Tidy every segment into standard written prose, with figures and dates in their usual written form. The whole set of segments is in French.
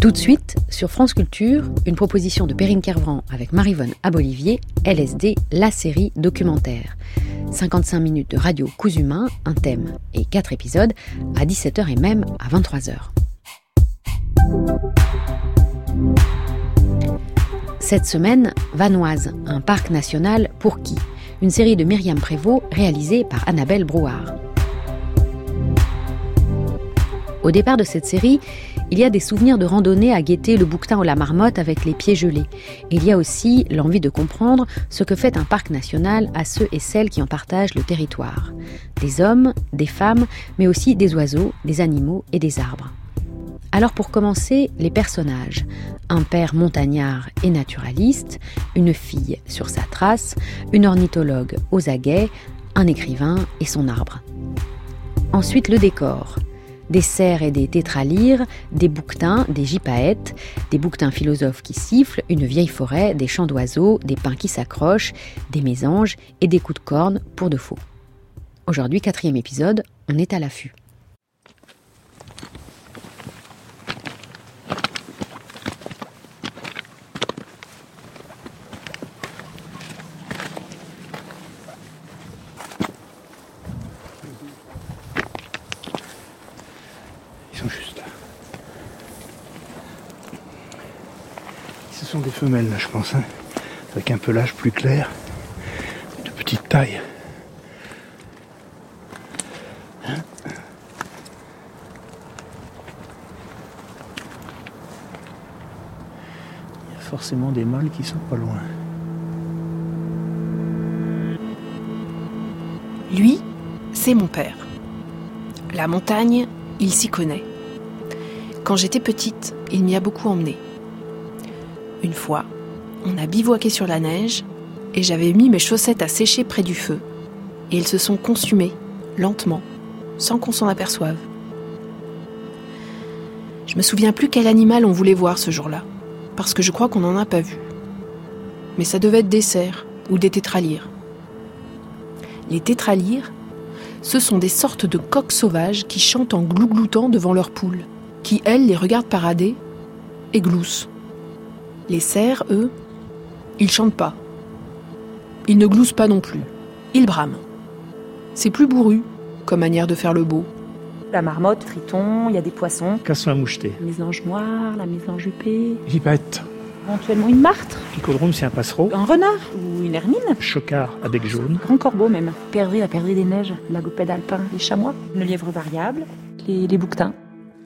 Tout de suite, sur France Culture, une proposition de Perrine Kervran avec Maryvonne Abolivier, LSD, la série documentaire. 55 minutes de radio Cousumain, un thème et 4 épisodes, à 17h et même à 23h. Cette semaine, Vanoise, un parc national pour qui ? Une série de Myriam Prévost réalisée par Annabelle Brouard. Au départ de cette série, il y a des souvenirs de randonnée à guetter le bouquetin ou la marmotte avec les pieds gelés. Il y a aussi l'envie de comprendre ce que fait un parc national à ceux et celles qui en partagent le territoire. Des hommes, des femmes, mais aussi des oiseaux, des animaux et des arbres. Alors pour commencer, les personnages. Un père montagnard et naturaliste, une fille sur sa trace, une ornithologue aux aguets, un écrivain et son arbre. Ensuite le décor. Des cerfs et des tétralyres, des bouquetins, des gypaètes, des bouquetins philosophes qui sifflent, une vieille forêt, des chants d'oiseaux, des pins qui s'accrochent, des mésanges et des coups de corne pour de faux. Aujourd'hui, 4e épisode, on est à l'affût. Juste là. Ce sont des femelles là, je pense, hein, avec un pelage plus clair, de petite taille. Hein, il y a forcément des mâles qui sont pas loin. Lui, c'est mon père. La montagne, il s'y connaît. Quand j'étais petite, il m'y a beaucoup emmenée. Une fois, on a bivouaqué sur la neige et j'avais mis mes chaussettes à sécher près du feu. Et elles se sont consumées, lentement, sans qu'on s'en aperçoive. Je me souviens plus quel animal on voulait voir ce jour-là, parce que je crois qu'on n'en a pas vu. Mais ça devait être des cerfs ou des tétralyres. Les tétralyres, ce sont des sortes de coqs sauvages qui chantent en glougloutant devant leurs poules, qui, elles, les regardent parader et gloussent. Les cerfs, eux, ils chantent pas. Ils ne gloussent pas non plus. Ils brament. C'est plus bourru, comme manière de faire le beau. La marmotte, triton, il y a des poissons. Casson à moucheté. La mésange noire, la mésange huppée. Gypaète. Éventuellement une martre. Picodrome, c'est un passereau. Un renard ou une hermine. Chocard à bec jaune. Grand corbeau même. Perdrix, la perdrix des neiges. Lagopède alpin, les chamois. Le lièvre variable. Les bouquetins.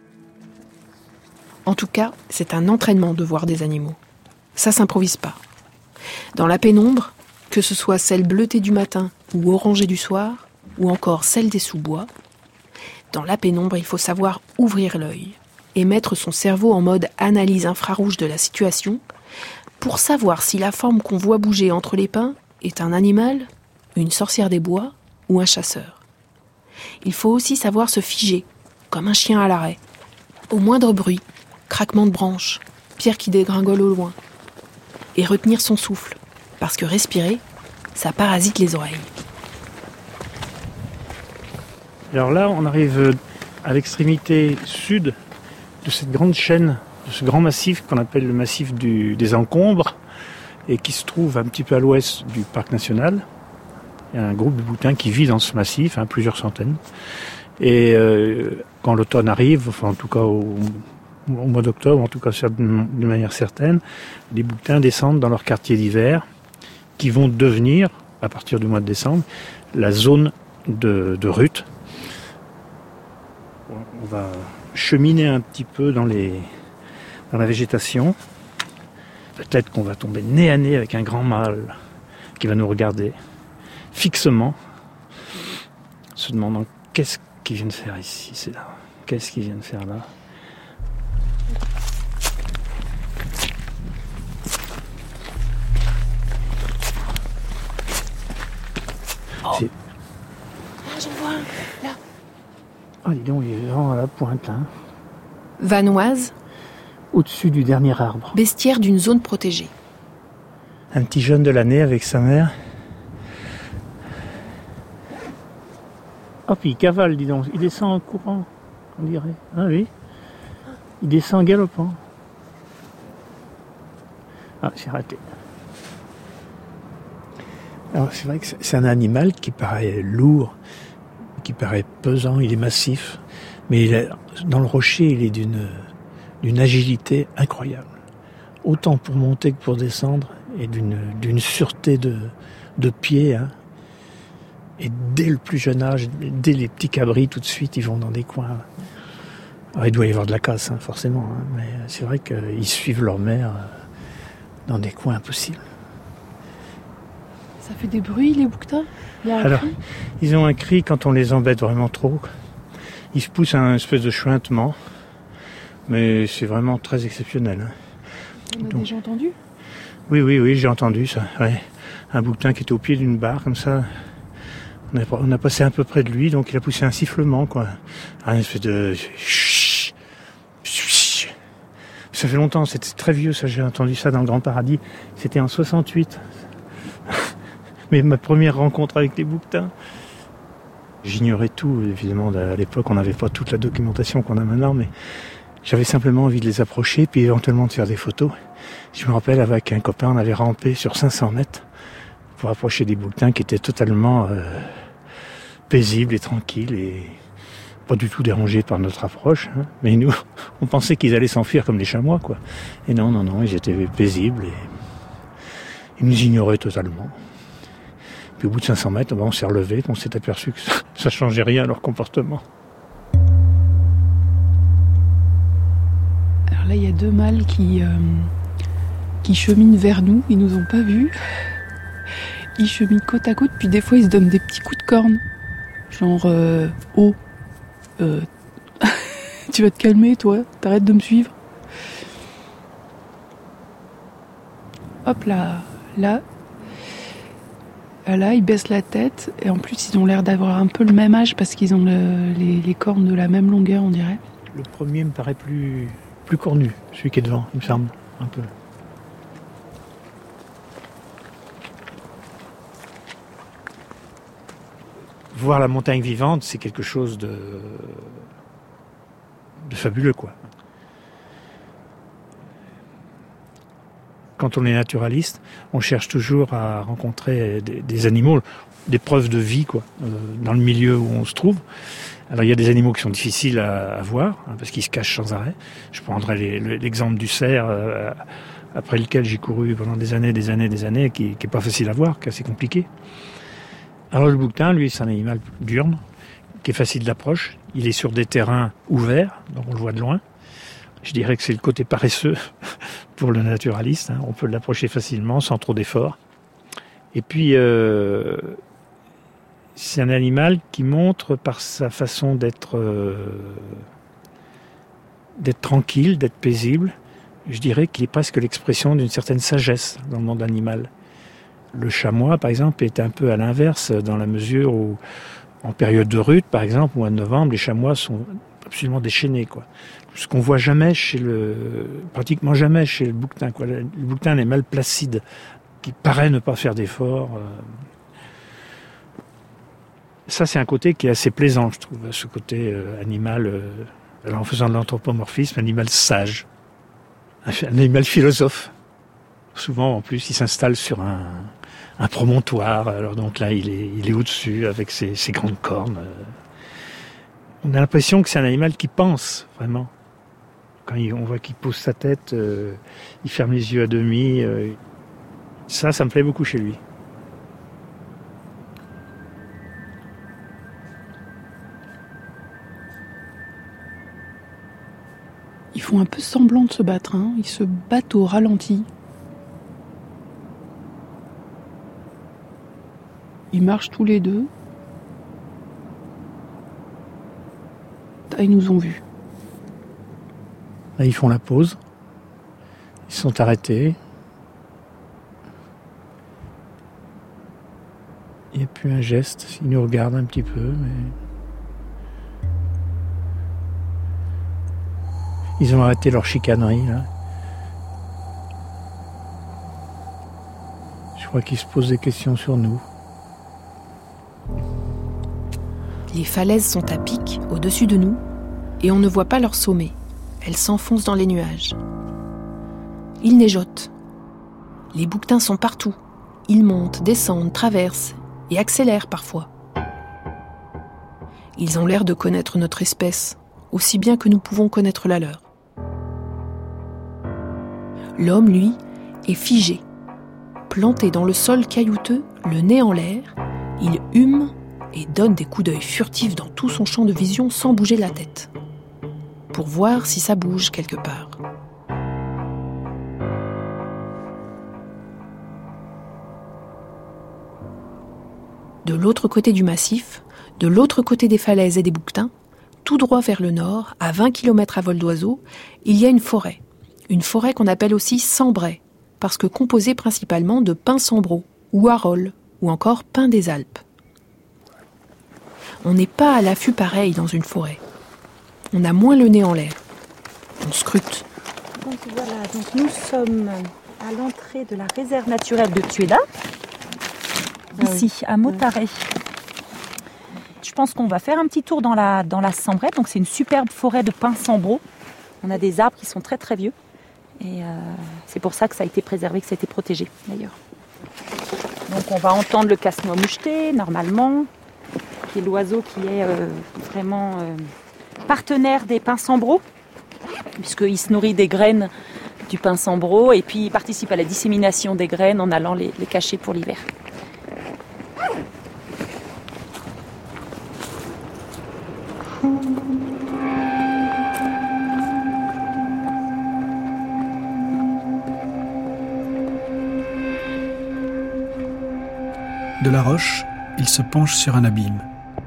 En tout cas, c'est un entraînement de voir des animaux. Ça s'improvise pas. Dans la pénombre, que ce soit celle bleutée du matin ou orangée du soir, ou encore celle des sous-bois, dans la pénombre, il faut savoir ouvrir l'œil et mettre son cerveau en mode analyse infrarouge de la situation pour savoir si la forme qu'on voit bouger entre les pins est un animal, une sorcière des bois ou un chasseur. Il faut aussi savoir se figer, comme un chien à l'arrêt, au moindre bruit, craquement de branches, pierre qui dégringole au loin, et retenir son souffle, parce que respirer, ça parasite les oreilles. Alors là, on arrive à l'extrémité sud de cette grande chaîne, de ce grand massif qu'on appelle le massif des Encombres, et qui se trouve un petit peu à l'ouest du parc national. Il y a un groupe de bouquetins qui vit dans ce massif, plusieurs centaines. Et quand l'automne arrive, enfin en tout cas au mois d'octobre, en tout cas de manière certaine, les bouquetins descendent dans leur quartier d'hiver, qui vont devenir, à partir du mois de décembre, la zone de rut. On va cheminer un petit peu dans la végétation. Peut-être qu'on va tomber nez à nez avec un grand mâle qui va nous regarder fixement, se demandant qu'est-ce qu'il vient de faire ici, c'est là. Qu'est-ce qu'il vient de faire là ? Oh. J'en vois un, là. Ah, dis donc, il est vraiment à la pointe, hein. Vanoise, au-dessus du dernier arbre. Bestiaire d'une zone protégée. Un petit jeune de l'année avec sa mère. Oh, puis il cavale, dis donc. Il descend en courant, on dirait. Ah oui. Il descend en galopant. Ah, j'ai raté. Alors c'est vrai que c'est un animal qui paraît lourd, qui paraît pesant, il est massif, mais dans le rocher, il est d'une agilité incroyable. Autant pour monter que pour descendre, et d'une sûreté de pied. Hein. Et dès le plus jeune âge, dès les petits cabris, tout de suite, ils vont dans des coins. Alors, il doit y avoir de la casse, hein, forcément, hein, mais c'est vrai qu'ils suivent leur mère dans des coins impossibles. Ça fait des bruits, les bouquetins ? Alors, ils ont un cri quand on les embête vraiment trop. Ils se poussent à un espèce de chuintement, mais c'est vraiment très exceptionnel. Hein. On a déjà entendu ? Oui, j'ai entendu ça. Ouais. Un bouquetin qui était au pied d'une barre, comme ça. On a passé un peu près de lui, donc il a poussé un sifflement, quoi. Un espèce de... Ça fait longtemps, c'était très vieux, ça. J'ai entendu ça dans le Grand Paradis. C'était en 68. Mais ma première rencontre avec les bouquetins. J'ignorais tout, évidemment. À l'époque, on n'avait pas toute la documentation qu'on a maintenant, mais j'avais simplement envie de les approcher, puis éventuellement de faire des photos. Je me rappelle, avec un copain, on avait rampé sur 500 mètres pour approcher des bouquetins qui étaient totalement paisibles et tranquilles et pas du tout dérangés par notre approche. Hein. Mais nous, on pensait qu'ils allaient s'enfuir comme les chamois, quoi. Et non, ils étaient paisibles et ils nous ignoraient totalement. Puis au bout de 500 mètres, on s'est relevé, on s'est aperçu que ça changeait rien à leur comportement. Alors là, il y a deux mâles qui cheminent vers nous. Ils nous ont pas vus. Ils cheminent côte à côte, puis des fois ils se donnent des petits coups de corne. Genre, tu vas te calmer, toi, t'arrêtes de me suivre. Hop là, ils baissent la tête, et en plus ils ont l'air d'avoir un peu le même âge parce qu'ils ont les cornes de la même longueur, on dirait. Le premier me paraît plus cornu, celui qui est devant, il me semble, un peu. Voir la montagne vivante, c'est quelque chose de fabuleux, quoi. Quand on est naturaliste, on cherche toujours à rencontrer des animaux, des preuves de vie, quoi, dans le milieu où on se trouve. Alors il y a des animaux qui sont difficiles à voir, hein, parce qu'ils se cachent sans arrêt. Je prendrai l'exemple du cerf, après lequel j'ai couru pendant des années, qui est pas facile à voir, qui est assez compliqué. Alors le bouquetin, lui, c'est un animal diurne, qui est facile d'approche. Il est sur des terrains ouverts, donc on le voit de loin. Je dirais que c'est le côté paresseux pour le naturaliste. Hein. On peut l'approcher facilement, sans trop d'efforts. Et puis, c'est un animal qui montre par sa façon d'être tranquille, d'être paisible. Je dirais qu'il est presque l'expression d'une certaine sagesse dans le monde animal. Le chamois, par exemple, est un peu à l'inverse, dans la mesure où, en période de rut, par exemple, au mois de novembre, les chamois sont absolument déchaînés, quoi. Ce qu'on voit pratiquement jamais chez le bouquetin, quoi. Le bouquetin, un animal placide, qui paraît ne pas faire d'efforts. Ça, c'est un côté qui est assez plaisant, je trouve, ce côté animal, alors en faisant de l'anthropomorphisme, animal sage, un animal philosophe. Souvent, en plus, il s'installe sur un promontoire. Alors donc là, il est au-dessus avec ses grandes cornes. On a l'impression que c'est un animal qui pense, vraiment. Quand on voit qu'il pose sa tête, il ferme les yeux à demi. Ça me plaît beaucoup chez lui. Ils font un peu semblant de se battre, hein. Ils se battent au ralenti. Ils marchent tous les deux. Ah, ils nous ont vus. Là, ils font la pause. Ils sont arrêtés. Il n'y a plus un geste. Ils nous regardent un petit peu, mais... Ils ont arrêté leur chicanerie, là. Je crois qu'ils se posent des questions sur nous. Les falaises sont à pic au-dessus de nous et on ne voit pas leur sommet. Elles s'enfoncent dans les nuages. Il neigeote. Les bouquetins sont partout. Ils montent, descendent, traversent et accélèrent parfois. Ils ont l'air de connaître notre espèce, aussi bien que nous pouvons connaître la leur. L'homme, lui, est figé. Planté dans le sol caillouteux, le nez en l'air, il hume et donne des coups d'œil furtifs dans tout son champ de vision sans bouger la tête, pour voir si ça bouge quelque part. De l'autre côté du massif, de l'autre côté des falaises et des bouquetins, tout droit vers le nord, à 20 km à vol d'oiseau, il y a une forêt qu'on appelle aussi Sambrais, parce que composée principalement de pins sambro, ou arolles, ou encore pins des Alpes. On n'est pas à l'affût pareil dans une forêt. On a moins le nez en l'air. On scrute. Donc voilà, donc nous sommes à l'entrée de la réserve naturelle de Tueda, ici, à Motaré. Je pense qu'on va faire un petit tour dans la Sambrais. Donc c'est une superbe forêt de pins sambro. On a des arbres qui sont très très vieux. Et c'est pour ça que ça a été préservé, que ça a été protégé d'ailleurs. Donc on va entendre le casse-noix moucheté, normalement, qui est l'oiseau qui est vraiment partenaire des pins sambro, puisqu'il se nourrit des graines du pin sambro et puis il participe à la dissémination des graines en allant les cacher pour l'hiver. De la roche, il se penche sur un abîme.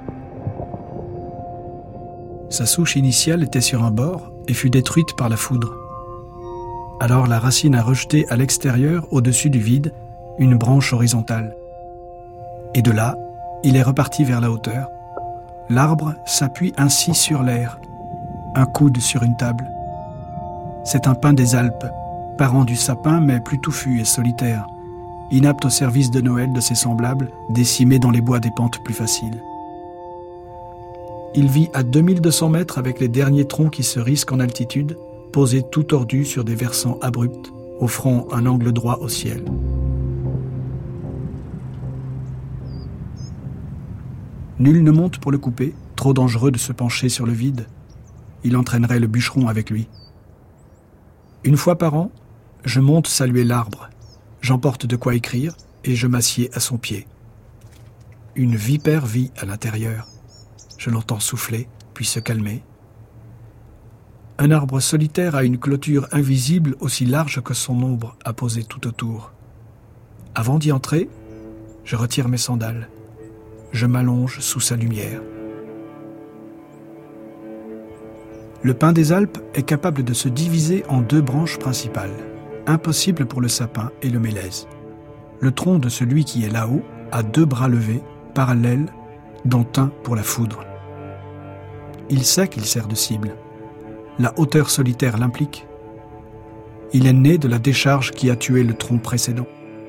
Sa souche initiale était sur un bord et fut détruite par la foudre. Alors la racine a rejeté à l'extérieur, au-dessus du vide, une branche horizontale. Et de là, il est reparti vers la hauteur. L'arbre s'appuie ainsi sur l'air, un coude sur une table. C'est un pin des Alpes, parent du sapin mais plus touffu et solitaire, inapte au service de Noël de ses semblables, décimés dans les bois des pentes plus faciles. Il vit à 2200 mètres avec les derniers troncs qui se risquent en altitude, posés tout tordus sur des versants abrupts, offrant un angle droit au ciel. Nul ne monte pour le couper, trop dangereux de se pencher sur le vide. Il entraînerait le bûcheron avec lui. Une fois par an, je monte saluer l'arbre. J'emporte de quoi écrire et je m'assieds à son pied. Une vipère vit à l'intérieur. Je l'entends souffler, puis se calmer. Un arbre solitaire a une clôture invisible aussi large que son ombre apposée tout autour. Avant d'y entrer, je retire mes sandales. Je m'allonge sous sa lumière. Le pin des Alpes est capable de se diviser en deux branches principales. Impossible pour le sapin et le mélèze. Le tronc de celui qui est là-haut a deux bras levés, parallèles, dont un pour la foudre. Il sait qu'il sert de cible. La hauteur solitaire l'implique. Il est né de la décharge qui a tué le tronc précédent.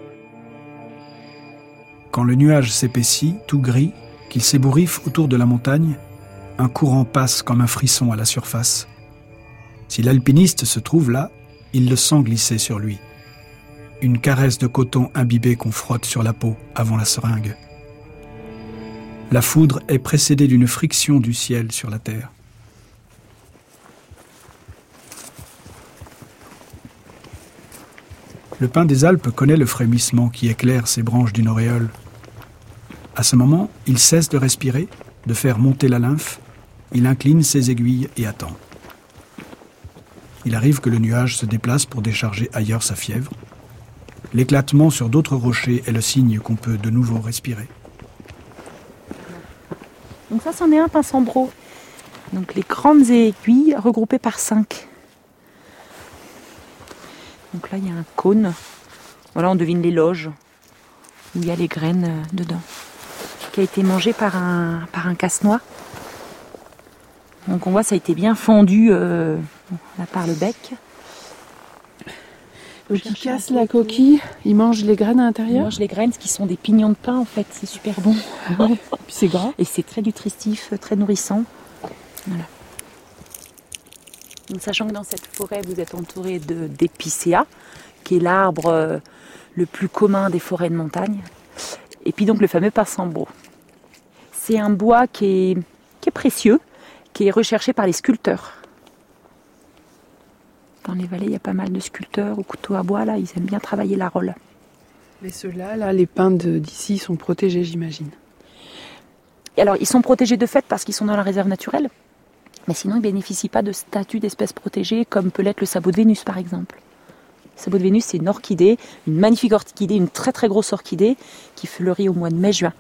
Quand le nuage s'épaissit, tout gris, qu'il s'ébouriffe autour de la montagne, un courant passe comme un frisson à la surface. Si l'alpiniste se trouve là, il le sent glisser sur lui. Une caresse de coton imbibé qu'on frotte sur la peau avant la seringue. La foudre est précédée d'une friction du ciel sur la terre. Le pin des Alpes connaît le frémissement qui éclaire ses branches d'une auréole. À ce moment, il cesse de respirer, de faire monter la lymphe, il incline ses aiguilles et attend. Il arrive que le nuage se déplace pour décharger ailleurs sa fièvre. L'éclatement sur d'autres rochers est le signe qu'on peut de nouveau respirer. Donc ça, c'en est un pin sambro. Donc les grandes aiguilles regroupées par 5. Donc là, il y a un cône. Voilà, on devine les loges où il y a les graines dedans, qui a été mangé par un casse-noix. Donc on voit, ça a été bien fendu là par le bec. Donc il casse la coquille, il mange les graines à l'intérieur. Il mange les graines, qui sont des pignons de pin en fait, c'est super bon. Ouais. Puis c'est gras. Et c'est très nutritif, très nourrissant. Voilà. Donc, sachant que dans cette forêt, vous êtes entouré d'épicéa, qui est l'arbre le plus commun des forêts de montagne. Et puis donc le fameux passambo. C'est un bois qui est précieux, qui est recherché par les sculpteurs. Dans les vallées, il y a pas mal de sculpteurs au couteau à bois, là, ils aiment bien travailler la rôle. Mais ceux-là, là, les pins d'ici sont protégés, j'imagine. Et alors, ils sont protégés de fait parce qu'ils sont dans la réserve naturelle, mais sinon, ils ne bénéficient pas de statut d'espèce protégée, comme peut l'être le sabot de Vénus, par exemple. Le sabot de Vénus, c'est une orchidée, une magnifique orchidée, une très très grosse orchidée, qui fleurit au mois de mai-juin.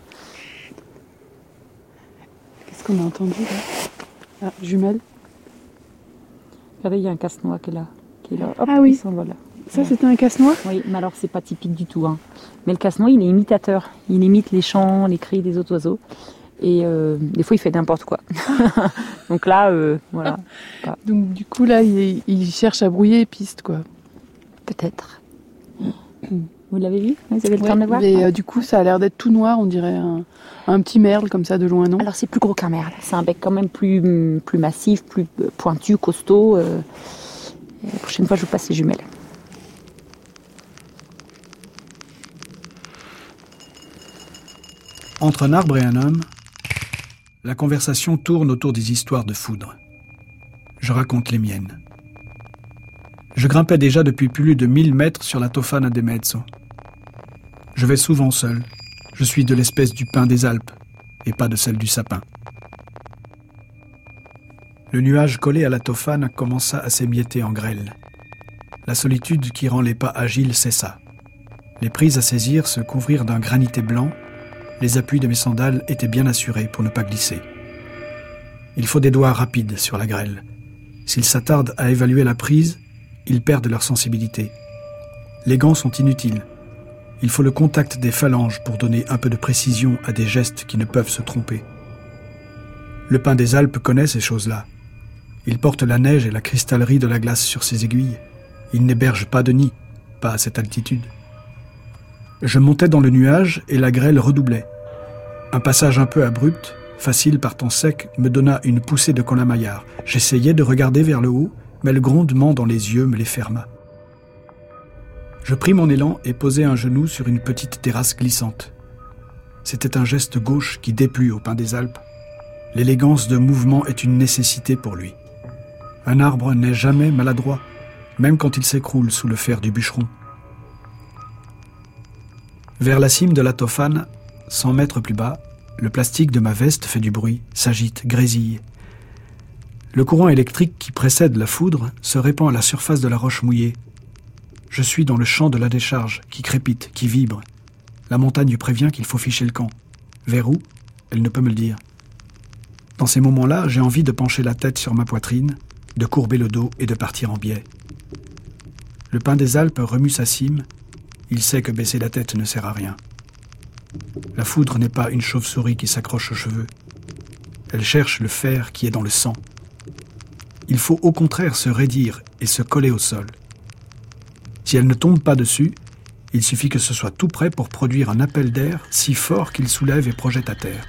Qu'est-ce qu'on a entendu, là? Ah, jumelle. Regardez, il y a un casse-noix qui est là. Hop, ah oui, il s'envole. Ça c'était un casse-noix? Oui, mais alors c'est pas typique du tout. Hein. Mais le casse-noix, il est imitateur. Il imite les chants, les cris des autres oiseaux. Et des fois, il fait n'importe quoi. Donc là, voilà. Donc du coup, là, il cherche à brouiller les pistes, quoi. Peut-être. Vous l'avez vu? Vous avez le temps de le voir? Mais du coup, ça a l'air d'être tout noir. On dirait un petit merle, comme ça, de loin, non? Alors, c'est plus gros qu'un merle. C'est un bec quand même plus massif, plus pointu, costaud. La prochaine fois, je vous passe les jumelles. Entre un arbre et un homme, la conversation tourne autour des histoires de foudre. Je raconte les miennes. Je grimpais déjà depuis plus de 1000 mètres sur la Tofana de Mezzo. Je vais souvent seul. Je suis de l'espèce du pin des Alpes, et pas de celle du sapin. Le nuage collé à la Tofana commença à s'émietter en grêle. La solitude qui rend les pas agiles cessa. Les prises à saisir se couvrirent d'un granité blanc. Les appuis de mes sandales étaient bien assurés pour ne pas glisser. Il faut des doigts rapides sur la grêle. S'ils s'attardent à évaluer la prise, ils perdent leur sensibilité. Les gants sont inutiles. Il faut le contact des phalanges pour donner un peu de précision à des gestes qui ne peuvent se tromper. Le pin des Alpes connaît ces choses-là. Il porte la neige et la cristallerie de la glace sur ses aiguilles. Il n'héberge pas de nid, pas à cette altitude. Je montais dans le nuage et la grêle redoublait. Un passage un peu abrupt, facile par temps sec, me donna une poussée de colamaillard. J'essayais de regarder vers le haut, mais le grondement dans les yeux me les ferma. Je pris mon élan et posai un genou sur une petite terrasse glissante. C'était un geste gauche qui déplut au pin des Alpes. L'élégance de mouvement est une nécessité pour lui. Un arbre n'est jamais maladroit, même quand il s'écroule sous le fer du bûcheron. Vers la cime de la Tofana, 100 mètres plus bas, le plastique de ma veste fait du bruit, s'agite, grésille. Le courant électrique qui précède la foudre se répand à la surface de la roche mouillée. Je suis dans le champ de la décharge, qui crépite, qui vibre. La montagne lui prévient qu'il faut ficher le camp. Vers où? Elle ne peut me le dire. Dans ces moments-là, j'ai envie de pencher la tête sur ma poitrine, de courber le dos et de partir en biais. Le pin des Alpes remue sa cime. Il sait que baisser la tête ne sert à rien. La foudre n'est pas une chauve-souris qui s'accroche aux cheveux. Elle cherche le fer qui est dans le sang. Il faut au contraire se raidir et se coller au sol. Si elle ne tombe pas dessus, il suffit que ce soit tout prêt pour produire un appel d'air si fort qu'il soulève et projette à terre.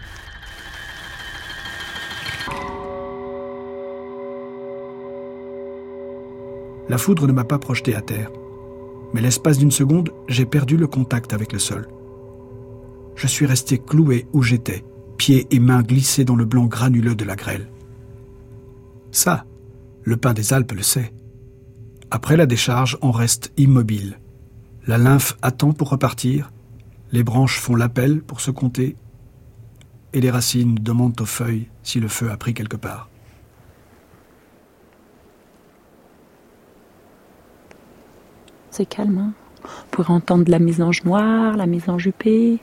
La foudre ne m'a pas projeté à terre, mais l'espace d'une seconde, j'ai perdu le contact avec le sol. Je suis resté cloué où j'étais, pieds et mains glissés dans le blanc granuleux de la grêle. Ça, le pin des Alpes le sait. Après la décharge, on reste immobile. La lymphe attend pour repartir, les branches font l'appel pour se compter, et les racines demandent aux feuilles si le feu a pris quelque part. C'est calme, hein. On pourrait entendre la mésange noire, la mésange huppée.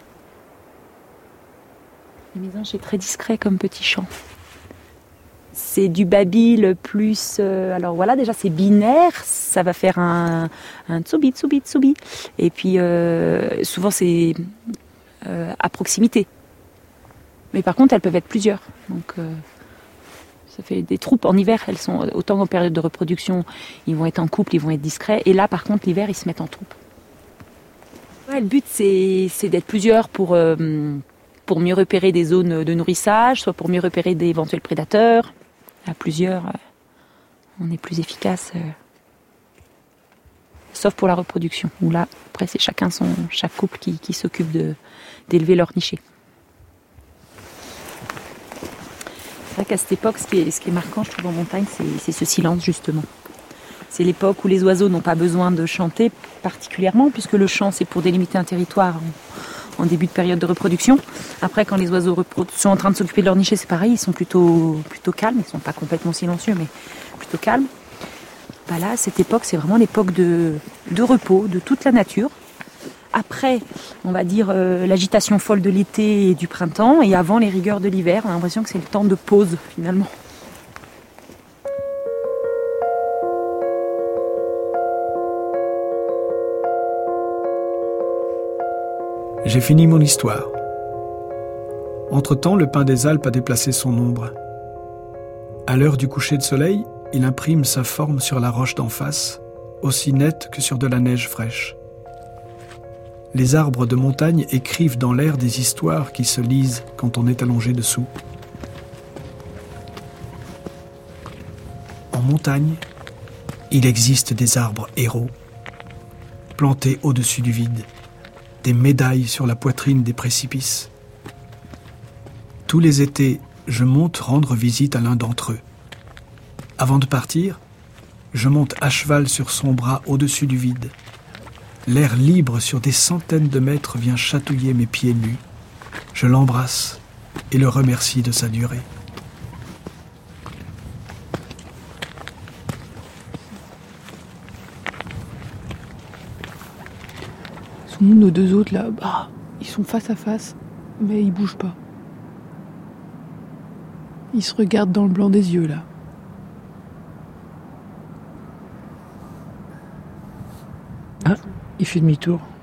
La mésange est très discret comme petit chant. C'est du babil plus... alors voilà, déjà c'est binaire, ça va faire un tsubi, tsubi, tsubi. Et puis souvent c'est à proximité. Mais par contre elles peuvent être plusieurs. Donc ça fait des troupes en hiver, elles sont autant en période de reproduction, ils vont être en couple, ils vont être discrets. Et là par contre l'hiver ils se mettent en troupe. Ouais, le but c'est d'être plusieurs pour mieux repérer des zones de nourrissage, soit pour mieux repérer d'éventuels prédateurs. À plusieurs, On est plus efficace. Sauf pour la reproduction, où là, après, c'est chaque couple qui s'occupe d'élever leur nichée. C'est vrai qu'à cette époque, ce qui est marquant, je trouve, en montagne, c'est ce silence, justement. C'est l'époque où les oiseaux n'ont pas besoin de chanter particulièrement, puisque le chant, c'est pour délimiter un territoire en début de période de reproduction. Après, quand les oiseaux sont en train de s'occuper de leur nichée, c'est pareil, ils sont plutôt calmes. Ils ne sont pas complètement silencieux, mais plutôt calmes. Là, cette époque, c'est vraiment l'époque de repos de toute la nature. Après, on va dire l'agitation folle de l'été et du printemps, et avant les rigueurs de l'hiver, on a l'impression que c'est le temps de pause, finalement. J'ai fini mon histoire. Entre-temps, le pin des Alpes a déplacé son ombre. À l'heure du coucher de soleil, il imprime sa forme sur la roche d'en face, aussi nette que sur de la neige fraîche. Les arbres de montagne écrivent dans l'air des histoires qui se lisent quand on est allongé dessous. En montagne, il existe des arbres héros, plantés au-dessus du vide, des médailles sur la poitrine des précipices. Tous les étés, je monte rendre visite à l'un d'entre eux. Avant de partir, je monte à cheval sur son bras au-dessus du vide. L'air libre sur des centaines de mètres vient chatouiller mes pieds nus. Je l'embrasse et le remercie de sa durée. Nos deux autres là, ils sont face à face, mais ils bougent pas. Ils se regardent dans le blanc des yeux là. Ah, il fait demi-tour, non ?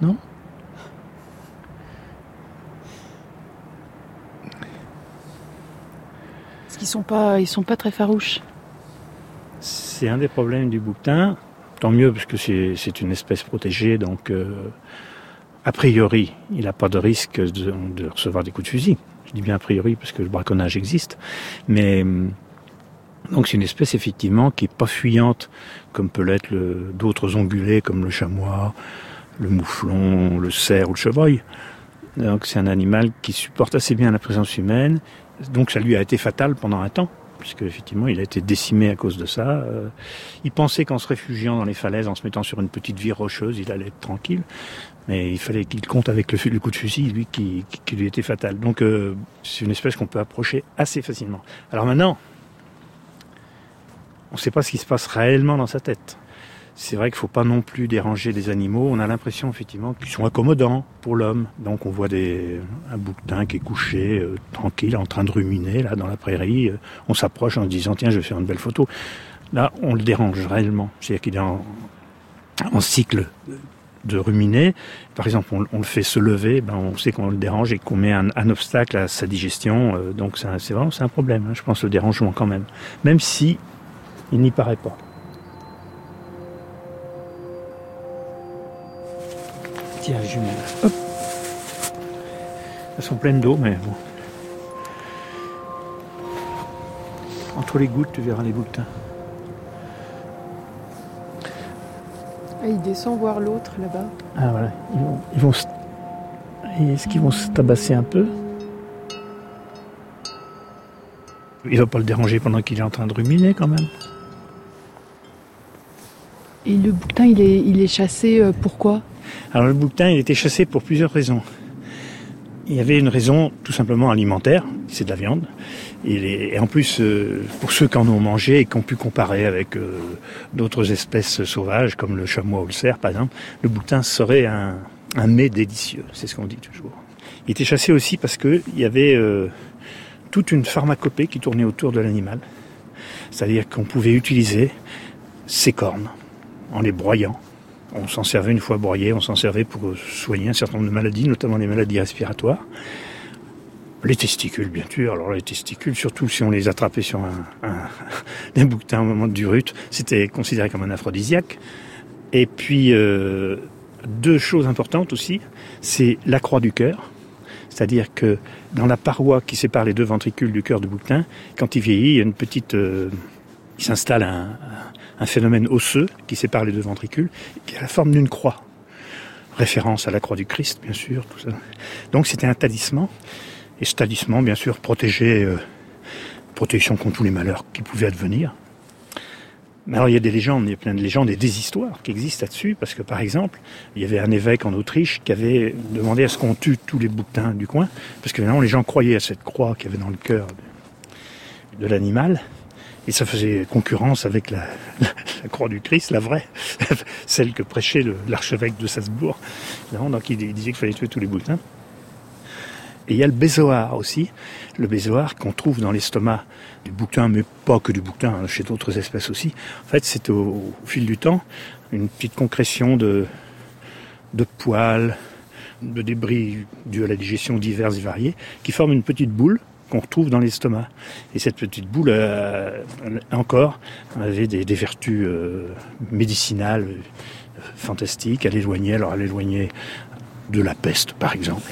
Parce qu'ils sont pas très farouches. C'est un des problèmes du bouquetin. Tant mieux, parce que c'est une espèce protégée, donc a priori, il n'a pas de risque de recevoir des coups de fusil. Je dis bien a priori, parce que le braconnage existe. Mais donc c'est une espèce, effectivement, qui n'est pas fuyante, comme peut l'être d'autres ongulés, comme le chamois, le mouflon, le cerf ou le chevreuil. Donc c'est un animal qui supporte assez bien la présence humaine. Donc ça lui a été fatal pendant un temps, puisque effectivement il a été décimé à cause de ça. Il pensait qu'en se réfugiant dans les falaises, en se mettant sur une petite ville rocheuse, il allait être tranquille. Mais il fallait qu'il compte avec le coup de fusil, lui, qui lui était fatal. Donc c'est une espèce qu'on peut approcher assez facilement. Alors maintenant, on ne sait pas ce qui se passe réellement dans sa tête. C'est vrai qu'il ne faut pas non plus déranger les animaux. On a l'impression effectivement qu'ils sont accommodants pour l'homme. Donc on voit un bouquetin qui est couché, tranquille, en train de ruminer là dans la prairie. On s'approche en se disant tiens, je vais faire une belle photo. Là, on le dérange réellement. C'est-à-dire qu'il est en cycle de ruminer. Par exemple, on le fait se lever, on sait qu'on le dérange et qu'on met un obstacle à sa digestion. Donc c'est un problème. Je pense le dérangement quand même. Même si il n'y paraît pas. Tiens, les jumelles. Hop. Elles sont pleines d'eau, mais bon. Entre les gouttes, tu verras les bouquetins. Il descend voir l'autre là-bas. Ah voilà, ils vont est-ce qu'ils vont se tabasser un peu ? Il ne va pas le déranger pendant qu'il est en train de ruminer quand même. Et le bouquetin, il est chassé pourquoi ? Alors le bouquetin, il était chassé pour plusieurs raisons. Il y avait une raison tout simplement alimentaire, c'est de la viande. Et en plus, pour ceux qui en ont mangé et qui ont pu comparer avec d'autres espèces sauvages, comme le chamois ou le cerf par exemple, le bouquetin serait un mets délicieux, c'est ce qu'on dit toujours. Il était chassé aussi parce qu'il y avait toute une pharmacopée qui tournait autour de l'animal. C'est-à-dire qu'on pouvait utiliser ses cornes en les broyant. On s'en servait une fois broyé, on s'en servait pour soigner un certain nombre de maladies, notamment les maladies respiratoires. Les testicules, bien sûr. Alors les testicules, surtout si on les attrapait sur un bouquetin au moment du rut, c'était considéré comme un aphrodisiaque. Et puis, deux choses importantes aussi, c'est la croix du cœur. C'est-à-dire que dans la paroi qui sépare les deux ventricules du cœur du bouquetin, quand il vieillit, il y a une petite il s'installe un phénomène osseux qui sépare les deux ventricules, qui a la forme d'une croix. Référence à la croix du Christ, bien sûr, tout ça. Donc c'était un talisman, et ce talisman, bien sûr, protégeait, protection contre tous les malheurs qui pouvaient advenir. Mais alors il y a des légendes, il y a plein de légendes et des histoires qui existent là-dessus, parce que par exemple, il y avait un évêque en Autriche qui avait demandé à ce qu'on tue tous les bouquetins du coin, parce que maintenant les gens croyaient à cette croix qu'il y avait dans le cœur de l'animal, et ça faisait concurrence avec la croix du Christ, la vraie, celle que prêchait l'archevêque de Salzbourg. Donc il disait qu'il fallait tuer tous les bouquetins. Et il y a le bézoar aussi, le bézoar qu'on trouve dans l'estomac du bouquetin, mais pas que du bouquetin, chez d'autres espèces aussi. En fait, c'est au fil du temps une petite concrétion de poils, de débris dus à la digestion diverses et variées, qui forment une petite boule qu'on retrouve dans l'estomac. Et cette petite boule, encore, avait des vertus médicinales fantastiques. Elle éloignait de la peste, par exemple.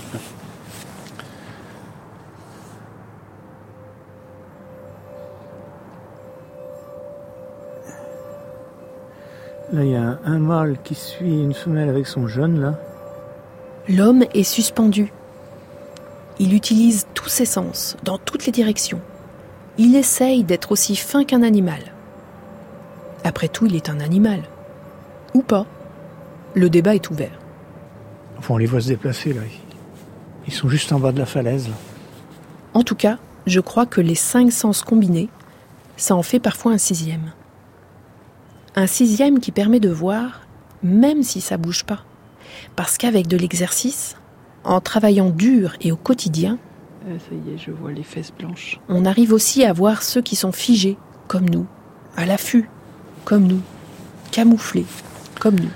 Là, il y a un mâle qui suit une femelle avec son jeune, là. L'homme est suspendu. Il utilise tous ses sens, dans toutes les directions. Il essaye d'être aussi fin qu'un animal. Après tout, il est un animal. Ou pas. Le débat est ouvert. Enfin, on les voit se déplacer, là. Ils sont juste en bas de la falaise, là. En tout cas, je crois que les 5 sens combinés, ça en fait parfois un 6e. Un 6e qui permet de voir, même si ça bouge pas. Parce qu'avec de l'exercice, en travaillant dur et au quotidien, ça y est, je vois les fesses blanches. On arrive aussi à voir ceux qui sont figés, comme nous, à l'affût, comme nous, camouflés, comme nous.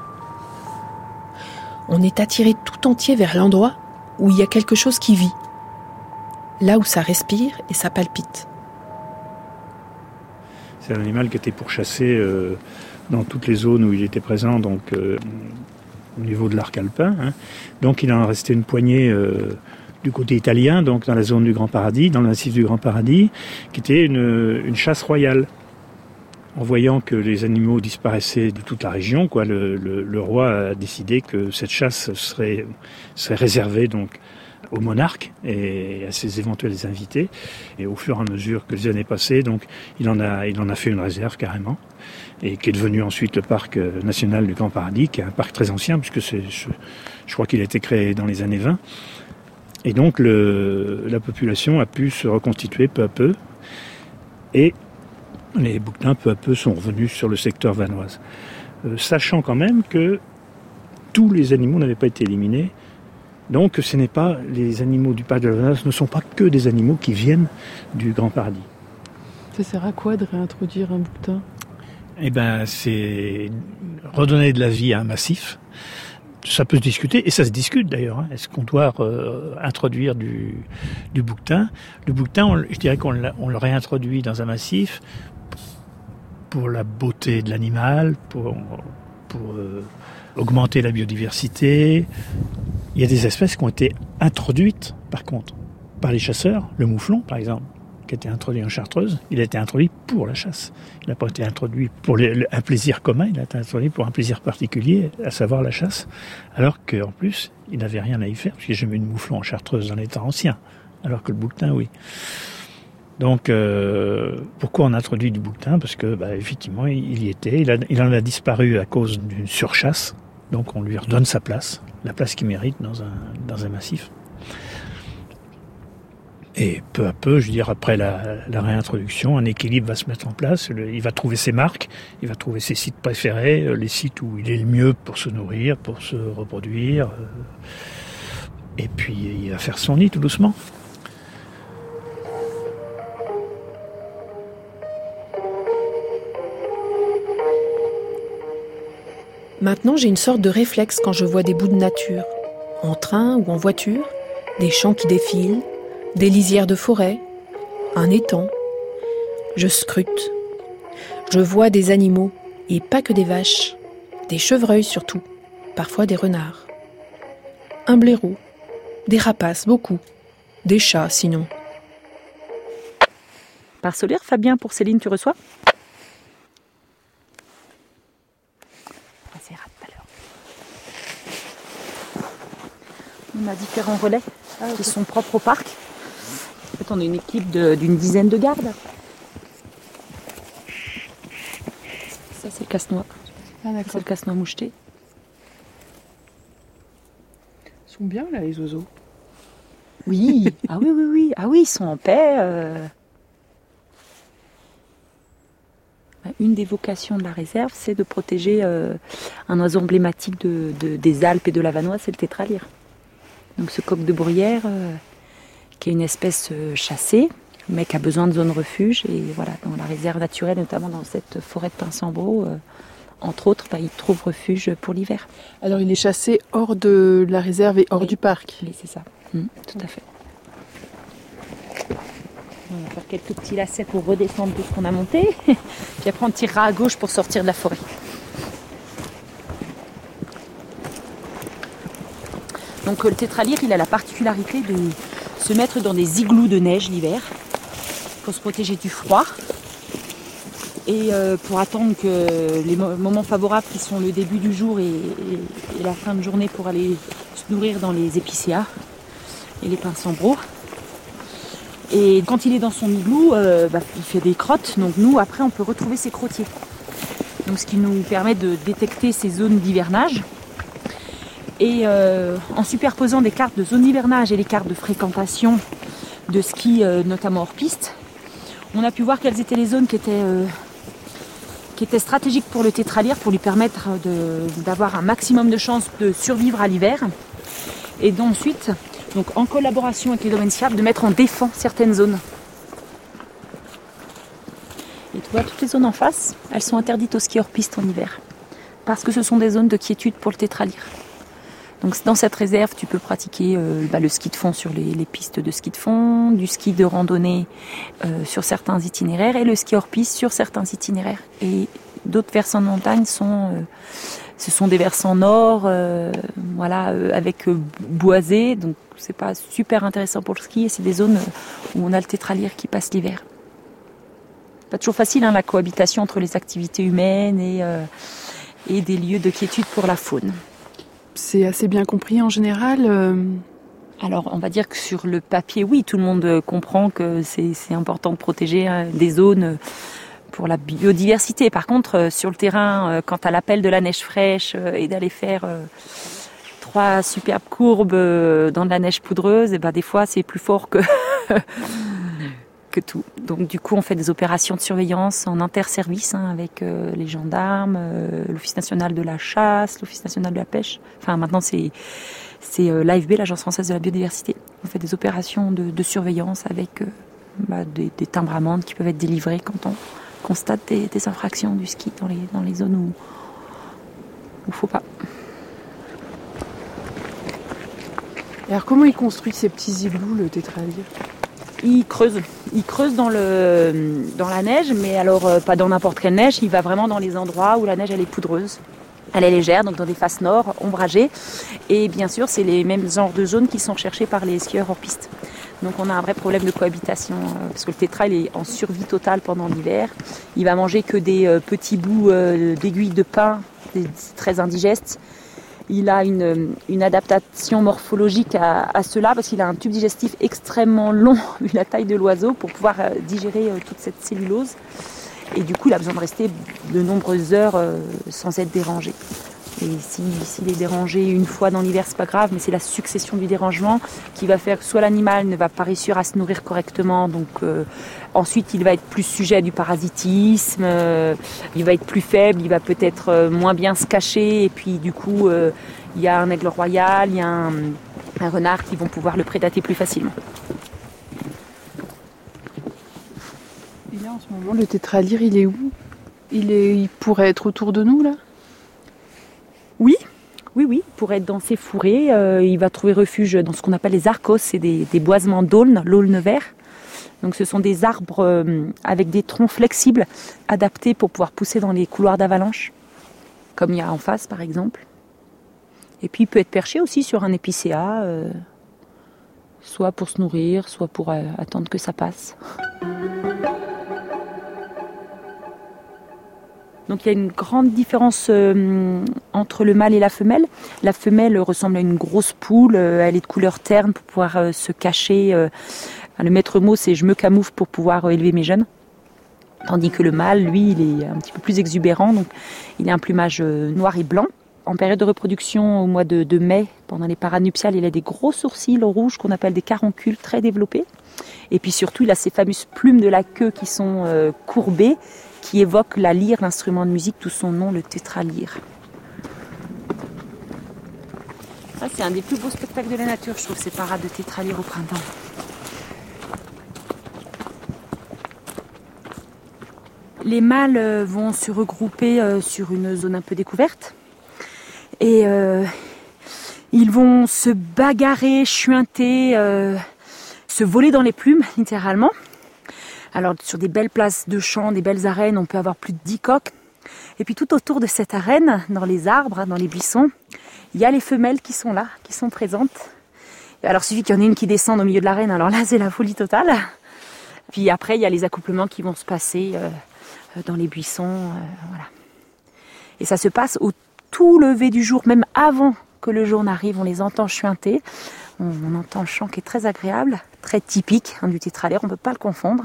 On est attiré tout entier vers l'endroit où il y a quelque chose qui vit, là où ça respire et ça palpite. C'est un animal qui était pourchassé dans toutes les zones où il était présent, donc au niveau de l'arc alpin. Donc il en a resté une poignée du côté italien, donc dans la zone du Grand Paradis, dans le massif du Grand Paradis, qui était une chasse royale. En voyant que les animaux disparaissaient de toute la région, le roi a décidé que cette chasse serait réservée donc au monarque et à ses éventuels invités. Et au fur et à mesure que les années passaient, donc il en a fait une réserve carrément, et qui est devenu ensuite le parc national du Grand Paradis, qui est un parc très ancien, puisque je crois qu'il a été créé dans les années 20. Et donc la population a pu se reconstituer peu à peu, et les bouquetins peu à peu sont revenus sur le secteur vanoise. Sachant quand même que tous les animaux n'avaient pas été éliminés. Donc ce n'est pas, les animaux du parc de la Vanoise ne sont pas que des animaux qui viennent du Grand Paradis. Ça sert à quoi de réintroduire un bouquetin ? Eh bien, c'est redonner de la vie à un massif. Ça peut se discuter, et ça se discute d'ailleurs. Est-ce qu'on doit introduire du bouquetin ? Le bouquetin, je dirais qu'on le réintroduit dans un massif pour la beauté de l'animal, pour augmenter la biodiversité. Il y a des espèces qui ont été introduites, par contre, par les chasseurs. Le mouflon, par exemple, qui a été introduit en Chartreuse, il a été introduit pour la chasse. Il n'a pas été introduit pour un plaisir commun, il a été introduit pour un plaisir particulier, à savoir la chasse. Alors qu'en plus, il n'avait rien à y faire, parce qu'il n'y a jamais eu de mouflon en Chartreuse dans les temps anciens. Alors que le bouquetin, oui. Donc, pourquoi on introduit du bouquetin ? Parce que, effectivement, il y était. Il en a disparu à cause d'une surchasse. Donc, on lui redonne sa place, la place qu'il mérite dans un massif. Et peu à peu, je veux dire, après la réintroduction, un équilibre va se mettre en place. Il va trouver ses marques, il va trouver ses sites préférés, les sites où il est le mieux pour se nourrir, pour se reproduire. Et puis, il va faire son nid tout doucement. Maintenant, j'ai une sorte de réflexe quand je vois des bouts de nature, en train ou en voiture, des champs qui défilent, des lisières de forêt, un étang. Je scrute. Je vois des animaux, et pas que des vaches, des chevreuils surtout, parfois des renards. Un blaireau, des rapaces, beaucoup, des chats sinon. Par solaire, Fabien, pour Céline, tu reçois ? On a différents relais qui sont propres au parc. En fait, on est une équipe d'une dizaine de gardes. Ça, c'est le casse-noix. Ah C'est d'accord. le casse-noix moucheté. Ils sont bien là les oiseaux. Oui, ah oui. Ah oui, ils sont en paix. Une des vocations de la réserve, c'est de protéger un oiseau emblématique des Alpes et de la Vanoise, c'est le tétralyre. Donc ce coq de bruyère, qui est une espèce chassée, mais qui a besoin de zones refuge. Et voilà, dans la réserve naturelle, notamment dans cette forêt de Pinsambro, entre autres, il trouve refuge pour l'hiver. Alors il est chassé hors de la réserve et hors Oui. du parc. Oui, c'est ça. Tout à fait. On va faire quelques petits lacets pour redescendre tout ce qu'on a monté. Puis après, on tirera à gauche pour sortir de la forêt. Donc le tétralyre, il a la particularité de se mettre dans des igloos de neige l'hiver pour se protéger du froid et pour attendre que les moments favorables qui sont le début du jour et la fin de journée pour aller se nourrir dans les épicéas et les pinsambros. Et quand il est dans son igloo, il fait des crottes, donc nous après on peut retrouver ses crottiers. Donc ce qui nous permet de détecter ces zones d'hivernage. Et en superposant des cartes de zone d'hivernage et les cartes de fréquentation de ski, notamment hors piste, on a pu voir quelles étaient les zones qui étaient stratégiques pour le tétralyre, pour lui permettre d'avoir un maximum de chances de survivre à l'hiver. Et d'ensuite, donc en collaboration avec les domaines skiables, de mettre en défense certaines zones. Et tu vois, toutes les zones en face, elles sont interdites au ski hors piste en hiver. Parce que ce sont des zones de quiétude pour le tétralyre. Donc dans cette réserve, tu peux pratiquer le ski de fond sur les pistes de ski de fond, du ski de randonnée sur certains itinéraires et le ski hors piste sur certains itinéraires. Et d'autres versants de montagne ce sont des versants nord, avec boisés, donc c'est pas super intéressant pour le ski et c'est des zones où on a le tétralyre qui passe l'hiver. Pas toujours facile la cohabitation entre les activités humaines et des lieux de quiétude pour la faune. C'est assez bien compris en général. Alors, on va dire que sur le papier, oui, tout le monde comprend que c'est important de protéger des zones pour la biodiversité. Par contre, sur le terrain, quand à l'appel de la neige fraîche et d'aller faire 3 superbes courbes dans de la neige poudreuse, et des fois, c'est plus fort que tout. Donc, du coup, on fait des opérations de surveillance en interservice avec les gendarmes, l'Office national de la chasse, l'Office national de la pêche. Enfin, maintenant, c'est l'AFB, l'Agence française de la biodiversité. On fait des opérations de surveillance avec des timbres amendes qui peuvent être délivrés quand on constate des infractions du ski dans les zones où il ne faut pas. Et alors comment il construit ces petits igloos, le tétralyre ? Il creuse dans la neige, mais alors pas dans n'importe quelle neige, il va vraiment dans les endroits où la neige elle est poudreuse. Elle est légère, donc dans des faces nord, ombragées. Et bien sûr, c'est les mêmes genres de zones qui sont recherchées par les skieurs hors piste. Donc on a un vrai problème de cohabitation, parce que le tétra il est en survie totale pendant l'hiver. Il va manger que des petits bouts d'aiguilles de pin, très indigestes. Il a une adaptation morphologique à cela, parce qu'il a un tube digestif extrêmement long, vu la taille de l'oiseau, pour pouvoir digérer toute cette cellulose. Et du coup, il a besoin de rester de nombreuses heures sans être dérangé. Et s'il est dérangé une fois dans l'hiver, c'est pas grave, mais c'est la succession du dérangement qui va faire que soit l'animal ne va pas réussir à se nourrir correctement, donc ensuite il va être plus sujet à du parasitisme, il va être plus faible, il va peut-être moins bien se cacher, et puis du coup il y a un aigle royal, il y a un renard qui vont pouvoir le prédater plus facilement. Et là en ce moment, le tétralyre, il est où ? Il pourrait être autour de nous là ? Oui, pour être dans ces fourrés, il va trouver refuge dans ce qu'on appelle les arcos, c'est des boisements d'aulne, l'aulne vert. Donc ce sont des arbres avec des troncs flexibles, adaptés pour pouvoir pousser dans les couloirs d'avalanche, comme il y a en face par exemple. Et puis il peut être perché aussi sur un épicéa, soit pour se nourrir, soit pour attendre que ça passe. Donc il y a une grande différence entre le mâle et la femelle. La femelle ressemble à une grosse poule, elle est de couleur terne pour pouvoir se cacher. Le maître mot, c'est « je me camoufle pour pouvoir élever mes jeunes ». Tandis que le mâle, lui, il est un petit peu plus exubérant, donc il a un plumage noir et blanc. En période de reproduction, au mois de mai, pendant les paranuptiales, il a des gros sourcils rouges qu'on appelle des caroncules très développés. Et puis surtout, il a ces fameuses plumes de la queue qui sont courbées, qui évoquent la lyre, l'instrument de musique, tout son nom, le tétralyre. Ça, c'est un des plus beaux spectacles de la nature, je trouve, ces parades de tétralyre au printemps. Les mâles vont se regrouper sur une zone un peu découverte. Et ils vont se bagarrer, chuinter, se voler dans les plumes, littéralement. Alors, sur des belles places de champs, des belles arènes, on peut avoir plus de 10 coqs. Et puis, tout autour de cette arène, dans les arbres, dans les buissons, il y a les femelles qui sont là, qui sont présentes. Alors, il suffit qu'il y en ait une qui descende au milieu de l'arène, alors là, c'est la folie totale. Puis après, il y a les accouplements qui vont se passer dans les buissons, voilà. Et ça se passe au tout lever du jour, même avant que le jour n'arrive, on les entend chuinter. On entend le chant qui est très agréable, très typique du tétralyre, on ne peut pas le confondre.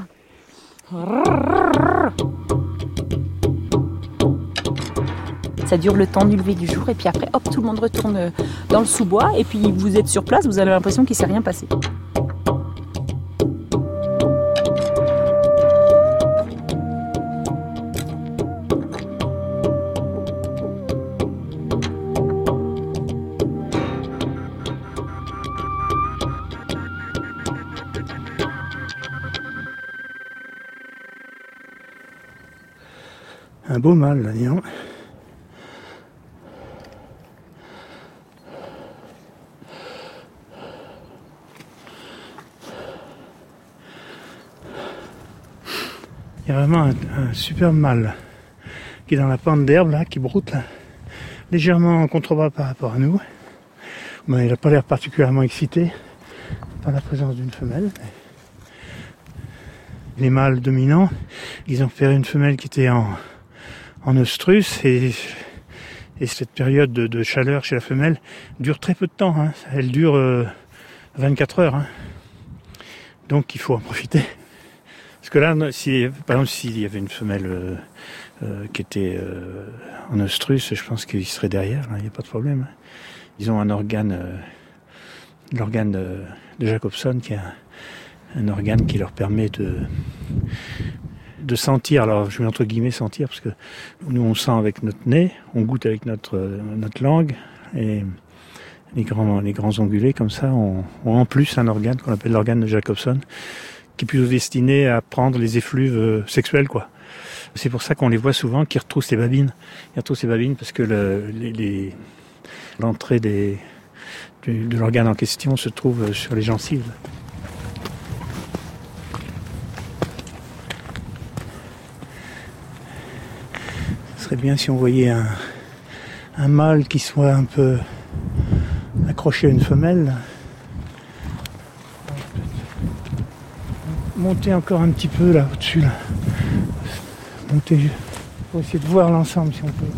Ça dure le temps du lever du jour et puis après, hop, tout le monde retourne dans le sous-bois et puis vous êtes sur place, vous avez l'impression qu'il ne s'est rien passé. Un beau mâle, là, disons. Il y a vraiment un superbe mâle qui est dans la pente d'herbe, là, qui broute, là, légèrement en contrebas par rapport à nous. Mais il n'a pas l'air particulièrement excité par la présence d'une femelle. Les mâles dominants, ils ont repéré une femelle qui était en œstrus et cette période de chaleur chez la femelle dure très peu de temps. Hein. Elle dure 24 heures. Hein. Donc il faut en profiter. Parce que là, par exemple, s'il y avait une femelle qui était en œstrus, je pense qu'il serait derrière, il n'y a pas de problème. Hein. Ils ont un organe, l'organe de Jacobson, qui est un organe qui leur permet de sentir, alors je mets entre guillemets sentir, parce que nous on sent avec notre nez, on goûte avec notre langue, et les grands ongulés comme ça ont en plus un organe qu'on appelle l'organe de Jacobson, qui est plutôt destiné à prendre les effluves sexuels, quoi. C'est pour ça qu'on les voit souvent, qu'ils retroussent les babines. Ils retroussent les babines parce que l'entrée de l'organe en question se trouve sur les gencives. Ce serait bien si on voyait un mâle qui soit un peu accroché à une femelle. Monter encore un petit peu là au-dessus là. Monter pour essayer de voir l'ensemble si on peut.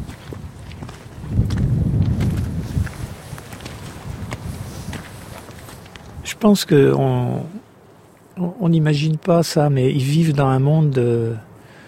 Je pense qu'on n'imagine pas ça, mais ils vivent dans un monde.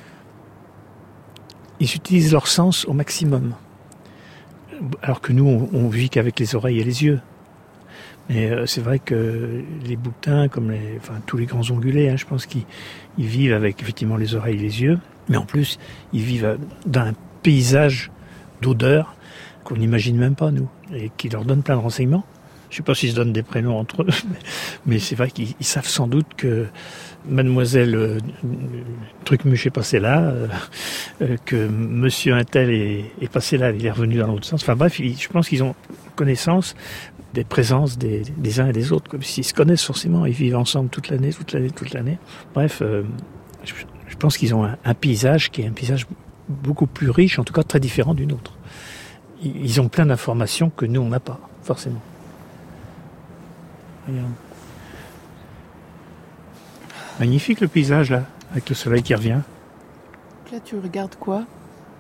Ils utilisent leur sens au maximum. Alors que nous, on vit qu'avec les oreilles et les yeux. Mais c'est vrai que les bouquetins, comme tous les grands ongulés, hein, je pense qu'ils vivent avec effectivement les oreilles et les yeux. Mais en plus, ils vivent dans un paysage d'odeurs qu'on n'imagine même pas, nous, et qui leur donne plein de renseignements. Je ne sais pas s'ils se donnent des prénoms entre eux, mais c'est vrai qu'ils savent sans doute que mademoiselle Trucmuche est passée là, que monsieur Untel est passé là, il est revenu dans l'autre sens. Enfin bref, je pense qu'ils ont connaissance des présences des uns et des autres, comme s'ils se connaissent forcément, ils vivent ensemble toute l'année. Bref, je pense qu'ils ont un paysage qui est un paysage beaucoup plus riche, en tout cas très différent du nôtre. Ils ont plein d'informations que nous on n'a pas, forcément. Regarde. Magnifique le paysage là, avec le soleil qui revient. Là tu regardes quoi?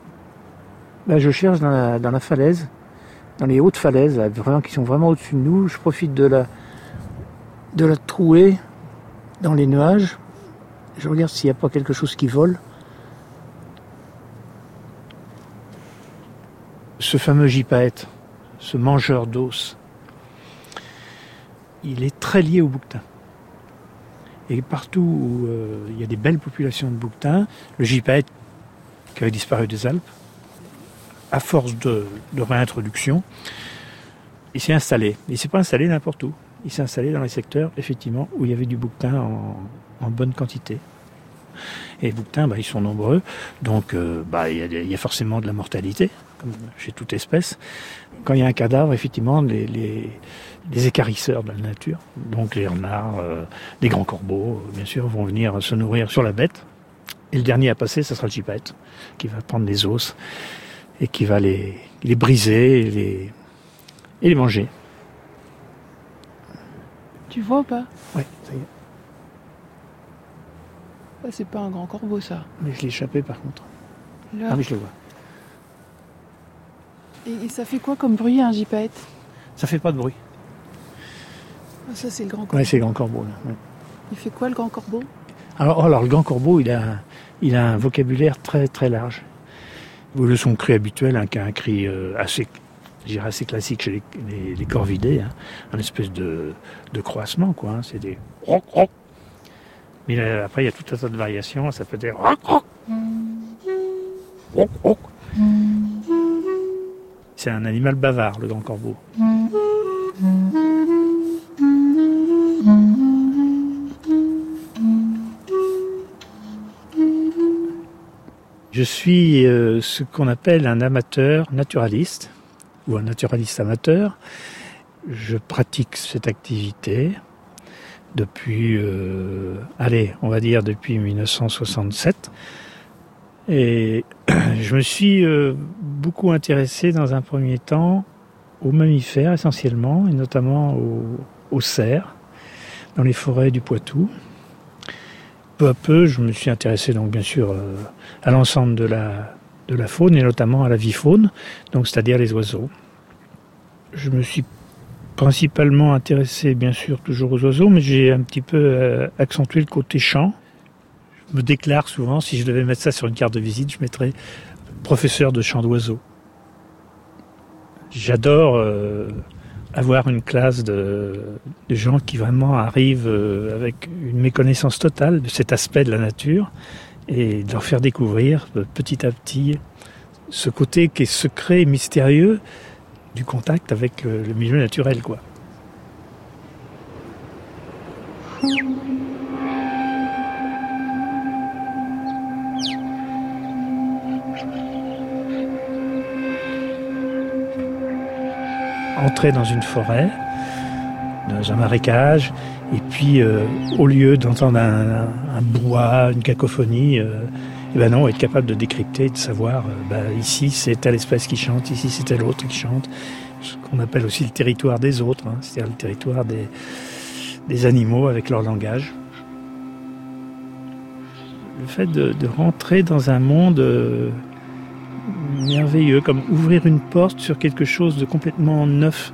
Je cherche dans la falaise, dans les hautes falaises, là, vraiment, qui sont vraiment au-dessus de nous. Je profite de la trouée dans les nuages. Je regarde s'il n'y a pas quelque chose qui vole. Ce fameux gypaète, ce mangeur d'os, il est très lié au bouquetin. Et partout où il y a des belles populations de bouquetins, le gypaète qui avait disparu des Alpes, à force de réintroduction, il s'est installé. Il ne s'est pas installé n'importe où. Il s'est installé dans les secteurs, effectivement, où il y avait du bouquetin en bonne quantité. Et les bouquetins, ils sont nombreux, donc il y a forcément de la mortalité, comme chez toute espèce. Quand il y a un cadavre, effectivement, les équarrisseurs de la nature, donc les renards, les grands corbeaux, bien sûr, vont venir se nourrir sur la bête. Et le dernier à passer, ça sera le gypaète, qui va prendre les os et qui va les briser et les manger. Tu vois ou pas? Oui, ça y est. Ah, c'est pas un grand corbeau, ça. Mais je l'ai échappé, par contre. Là. Ah oui, je le vois. Et ça fait quoi comme bruit, un gypaète? Ça fait pas de bruit. Ah, ça, c'est le grand corbeau. Oui, c'est le grand corbeau, là. Ouais. Il fait quoi, le grand corbeau? Alors, le grand corbeau, il a un vocabulaire très, très large. Le son cri habituel, qui a un cri assez classique chez les corvidés, un espèce de croassement, quoi. C'est des roc roc. Mais après, il y a tout un tas de variations. Ça peut être roc roc. Roc roc. C'est un animal bavard, le grand corbeau. Je suis ce qu'on appelle un amateur naturaliste, ou un naturaliste amateur. Je pratique cette activité depuis, on va dire depuis 1967. Et je me suis beaucoup intéressé dans un premier temps aux mammifères essentiellement, et notamment aux cerfs, dans les forêts du Poitou. Peu à peu, je me suis intéressé donc bien sûr à l'ensemble de la faune et notamment à la vifaune, donc c'est-à-dire les oiseaux. Je me suis principalement intéressé bien sûr toujours aux oiseaux, mais j'ai un petit peu accentué le côté chant. Je me déclare souvent, si je devais mettre ça sur une carte de visite, je mettrais professeur de chant d'oiseaux. J'adore avoir une classe de gens qui vraiment arrivent avec une méconnaissance totale de cet aspect de la nature et de leur faire découvrir petit à petit ce côté qui est secret et mystérieux du contact avec le milieu naturel, quoi. Entrer dans une forêt, dans un marécage, et puis au lieu d'entendre un brouhaha, une cacophonie, non, être capable de décrypter, de savoir, ici c'est telle espèce qui chante, ici c'est telle autre qui chante, ce qu'on appelle aussi le territoire des autres, c'est-à-dire le territoire des animaux avec leur langage. Le fait de rentrer dans un monde merveilleux, comme ouvrir une porte sur quelque chose de complètement neuf.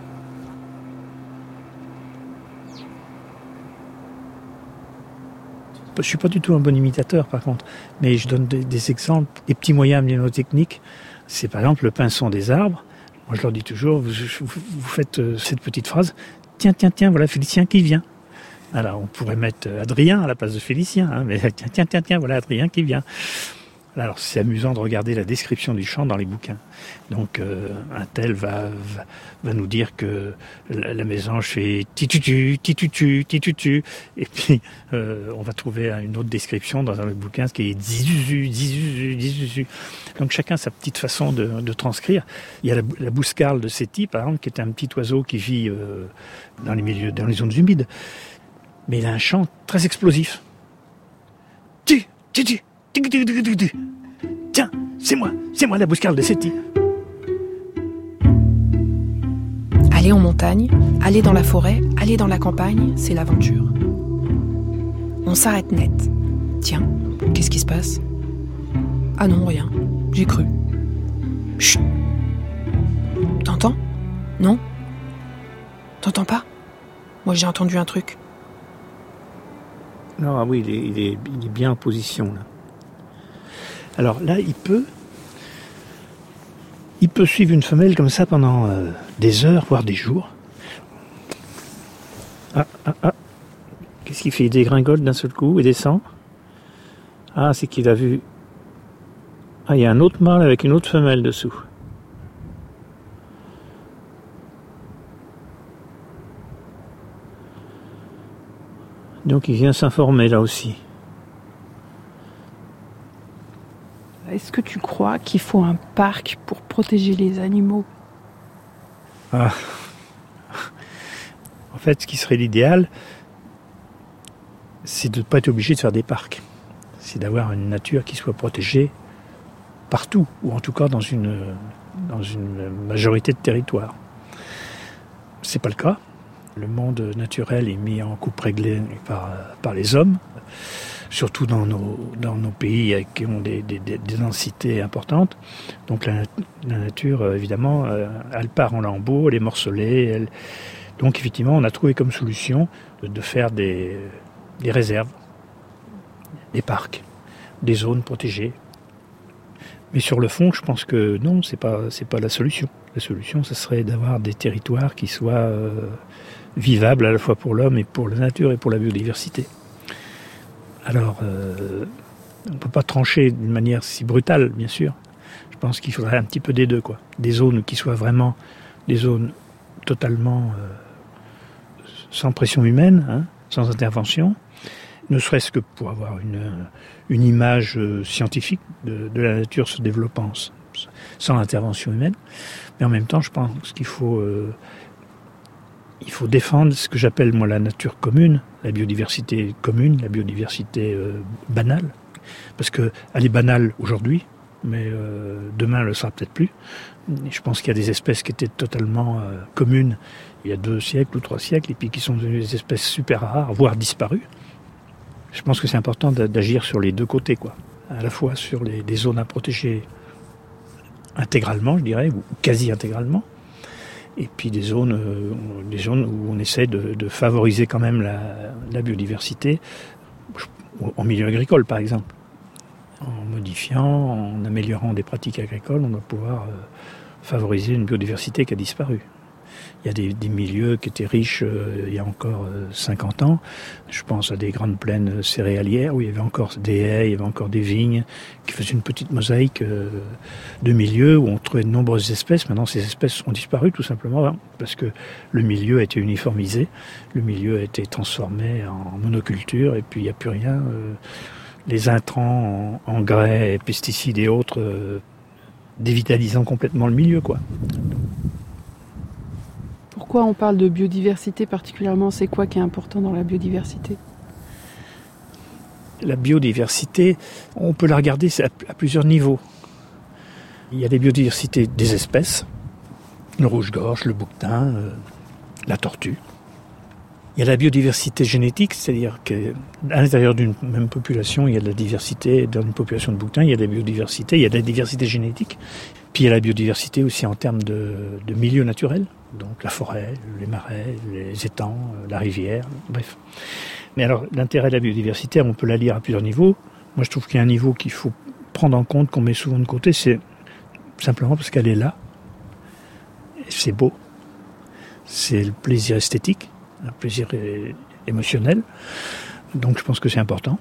Je ne suis pas du tout un bon imitateur par contre, mais je donne des exemples, des petits moyens mnémotechniques. C'est par exemple le pinson des arbres. Moi je leur dis toujours, vous faites cette petite phrase, tiens, voilà Félicien qui vient. Alors on pourrait mettre Adrien à la place de Félicien, mais tiens, voilà Adrien qui vient. Alors c'est amusant de regarder la description du chant dans les bouquins. Donc un tel va nous dire que la mésange fait titutu, titutu, titutu. Et puis on va trouver une autre description dans un autre bouquin, ce qui est zizuzu, zizuzu, zizuzu. Donc chacun sa petite façon de transcrire. Il y a la bouscarle de Séti, par exemple, qui est un petit oiseau qui vit dans les zones humides. Mais il a un chant très explosif. Tu. Tiens, c'est moi la bouscarle de Séti. Aller en montagne, aller dans la forêt, aller dans la campagne, c'est l'aventure. On s'arrête net. Tiens, qu'est-ce qui se passe? Ah non, rien, j'ai cru. Chut. T'entends? Non? T'entends pas? Moi j'ai entendu un truc. Non, ah oui, il est bien en position là. Alors là, il peut suivre une femelle comme ça pendant des heures, voire des jours. Ah. Qu'est-ce qu'il fait? Il dégringole d'un seul coup et descend. Ah, c'est qu'il a vu... Ah, il y a un autre mâle avec une autre femelle dessous. Donc il vient s'informer là aussi. Est-ce que tu crois qu'il faut un parc pour protéger les animaux? Ah. En fait, ce qui serait l'idéal, c'est de ne pas être obligé de faire des parcs. C'est d'avoir une nature qui soit protégée partout, ou en tout cas dans une majorité de territoires. C'est pas le cas. Le monde naturel est mis en coupe réglée par les hommes, surtout dans nos pays qui ont des densités importantes. Donc la nature, évidemment, elle part en lambeaux, elle est morcelée. Donc effectivement, on a trouvé comme solution de faire des réserves, des parcs, des zones protégées. Mais sur le fond, je pense que non, c'est pas la solution. La solution, ce serait d'avoir des territoires qui soient vivables à la fois pour l'homme et pour la nature et pour la biodiversité. Alors, on ne peut pas trancher d'une manière si brutale, bien sûr. Je pense qu'il faudrait un petit peu des deux, quoi. Des zones qui soient vraiment des zones totalement sans pression humaine, hein, sans intervention, ne serait-ce que pour avoir une image scientifique de la nature se développant sans intervention humaine. Mais en même temps, je pense qu'il faut défendre ce que j'appelle moi la nature commune, la biodiversité commune, la biodiversité banale. Parce qu'elle est banale aujourd'hui, mais demain elle ne le sera peut-être plus. Et je pense qu'il y a des espèces qui étaient totalement communes il y a 2 siècles ou 3 siècles, et puis qui sont devenues des espèces super rares, voire disparues. Je pense que c'est important d'agir sur les deux côtés, quoi. À la fois sur des zones à protéger intégralement, je dirais, ou quasi intégralement, et puis des zones où on essaie de favoriser quand même la biodiversité, en milieu agricole par exemple. En modifiant, en améliorant des pratiques agricoles, on va pouvoir favoriser une biodiversité qui a disparu. Il y a des milieux qui étaient riches il y a encore 50 ans. Je pense à des grandes plaines céréalières où il y avait encore des haies, il y avait encore des vignes, qui faisaient une petite mosaïque de milieux où on trouvait de nombreuses espèces. Maintenant, ces espèces ont disparu tout simplement parce que le milieu a été uniformisé, le milieu a été transformé en monoculture et puis il n'y a plus rien. Les intrants, engrais, pesticides et autres, dévitalisant complètement le milieu, quoi. Pourquoi on parle de biodiversité particulièrement? C'est quoi qui est important dans la biodiversité? La biodiversité, on peut la regarder à plusieurs niveaux. Il y a des biodiversités des espèces, le rouge-gorge, le bouquetin, la tortue. Il y a la biodiversité génétique, c'est-à-dire qu'à l'intérieur d'une même population, il y a de la diversité. Dans une population de bouquetins, il y a de la biodiversité, il y a de la diversité génétique. Puis il y a la biodiversité aussi en termes de milieu naturel, donc la forêt, les marais, les étangs, la rivière, bref. Mais alors, l'intérêt de la biodiversité, on peut la lire à plusieurs niveaux. Moi, je trouve qu'il y a un niveau qu'il faut prendre en compte, qu'on met souvent de côté, c'est simplement parce qu'elle est là. C'est beau. C'est le plaisir esthétique, un plaisir émotionnel. Donc, je pense que c'est important.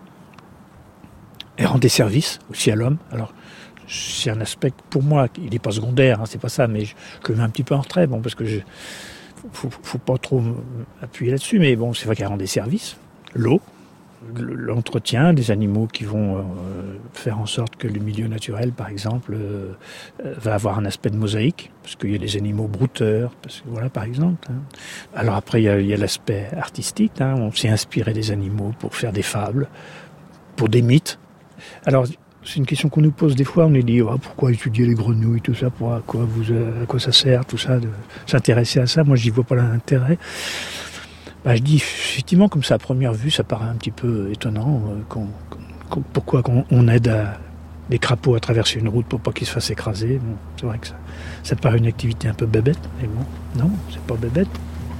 Et rend des services aussi à l'homme. Alors, c'est un aspect, pour moi, il n'est pas secondaire, hein, c'est pas ça, mais je le mets un petit peu en retrait, bon, parce que faut pas trop appuyer là-dessus, mais bon, c'est vrai qu'elle rend des services. L'eau, l'entretien des animaux qui vont faire en sorte que le milieu naturel, par exemple, va avoir un aspect de mosaïque, parce qu'il y a des animaux brouteurs, parce que, voilà, par exemple. Hein. Alors après, il y a l'aspect artistique, hein, on s'est inspiré des animaux pour faire des fables, pour des mythes. Alors, c'est une question qu'on nous pose des fois, on nous dit pourquoi étudier les grenouilles, tout ça, à quoi ça sert, tout ça, de s'intéresser à ça. Moi, j'y vois pas l'intérêt. Je dis effectivement, comme ça à première vue, ça paraît un petit peu étonnant. Pourquoi on aide des crapauds à traverser une route pour pas qu'ils se fassent écraser. Bon, c'est vrai que ça paraît une activité un peu bébête, mais bon, non, c'est pas bébête.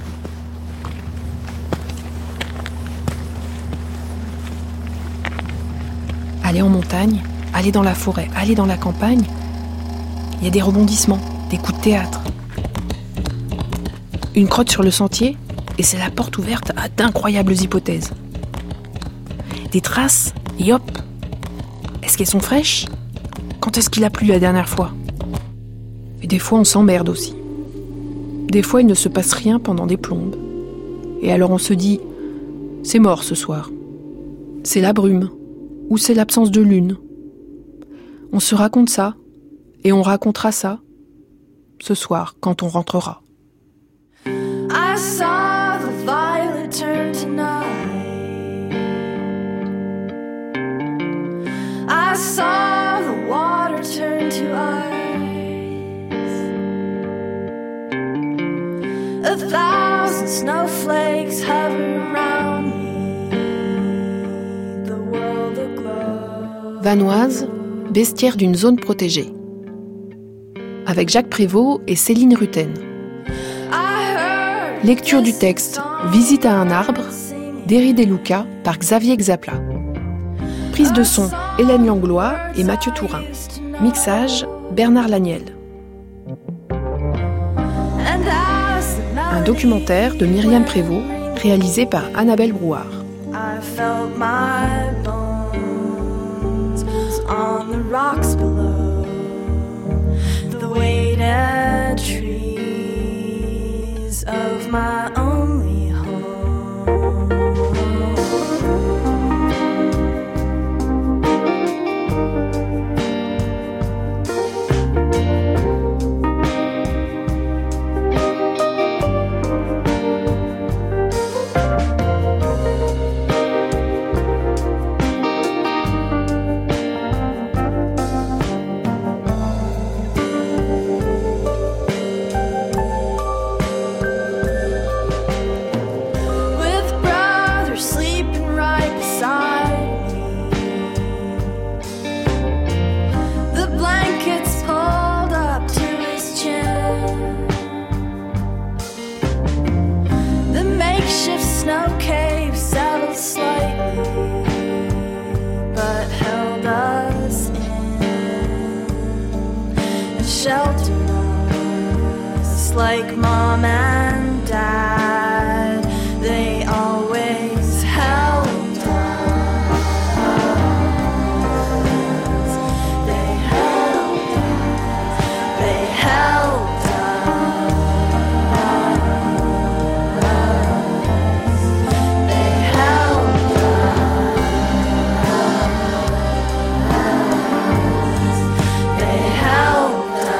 Aller en montagne, aller dans la forêt, aller dans la campagne, il y a des rebondissements, des coups de théâtre. Une crotte sur le sentier, et c'est la porte ouverte à d'incroyables hypothèses. Des traces, et hop! Est-ce qu'elles sont fraîches? Quand est-ce qu'il a plu la dernière fois? Et des fois on s'emmerde aussi. Des fois il ne se passe rien pendant des plombes. Et alors on se dit, c'est mort ce soir. C'est la brume, ou c'est l'absence de lune. On se raconte ça, et on racontera ça, ce soir, quand on rentrera. I saw the violet turn to night. I saw the water turn to ice. 1,000 snowflakes hover around me. The world aglow. Vanoise, bestiaire d'une zone protégée. Avec Jacques Prévost et Céline Rutten. Lecture du texte Visite à un arbre d'Héry Deluca par Xavier Xapla. Prise de son Hélène Langlois et Mathieu Tourin. Mixage Bernard Laniel. Un documentaire de Myriam Prévost réalisé par Annabelle Brouard. Of my only home. Sheltered us like mom and dad. They always held us. They held us. They held us. They held us. They held.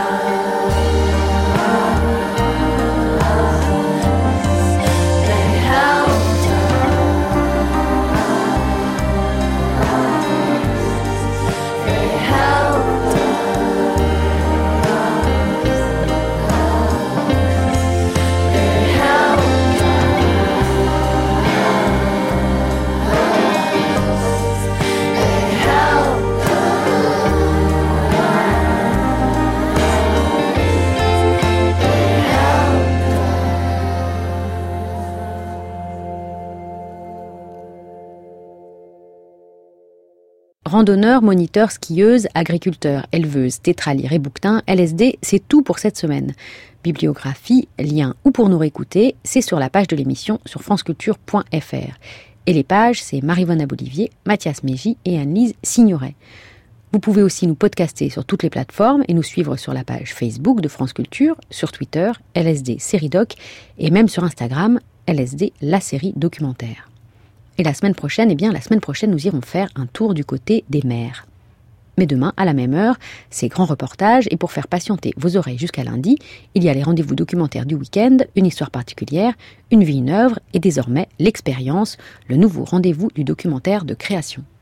Randonneurs, moniteurs, skieuses, agriculteurs, éleveuses, tétraliers et bouquetins, LSD, c'est tout pour cette semaine. Bibliographie, liens ou pour nous réécouter, c'est sur la page de l'émission sur franceculture.fr. Et les pages, c'est Maryvonne Abolivier, Mathias Mégy et Anne-Lise Signoret. Vous pouvez aussi nous podcaster sur toutes les plateformes et nous suivre sur la page Facebook de France Culture, sur Twitter, LSD Série Doc, et même sur Instagram, LSD La Série Documentaire. Et la semaine prochaine, nous irons faire un tour du côté des mers. Mais demain, à la même heure, c'est grand reportage, et pour faire patienter vos oreilles jusqu'à lundi, il y a les rendez-vous documentaires du week-end, une histoire particulière, une vie, une œuvre, et désormais l'expérience, le nouveau rendez-vous du documentaire de création.